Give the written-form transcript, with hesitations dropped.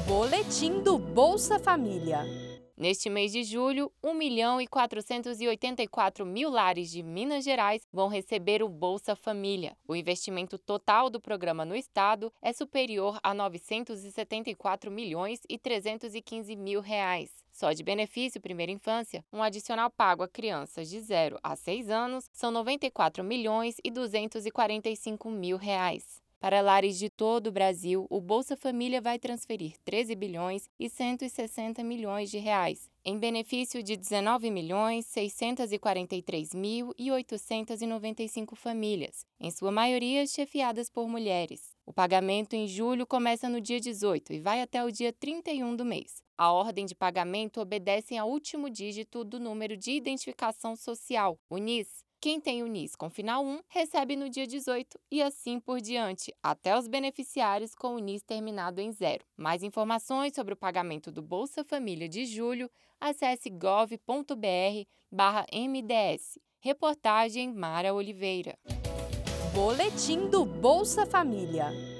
Boletim do Bolsa Família. Neste mês de julho, 1.484.000 lares de Minas Gerais vão receber o Bolsa Família. O investimento total do programa no estado é superior a R$ 974.315.000. Só de benefício primeira infância, um adicional pago a crianças de 0 a 6 anos são R$ 94.245.000. Para lares de todo o Brasil, o Bolsa Família vai transferir 13 bilhões e 160 milhões de reais, em benefício de 19.643.895 famílias, em sua maioria chefiadas por mulheres. O pagamento em julho começa no dia 18 e vai até o dia 31 do mês. A ordem de pagamento obedece ao último dígito do número de identificação social, o NIS. Quem tem o NIS com final 1 recebe no dia 18 e assim por diante, até os beneficiários com o NIS terminado em 0. Mais informações sobre o pagamento do Bolsa Família de julho, acesse gov.br/MDS. Reportagem Mara Oliveira. Boletim do Bolsa Família.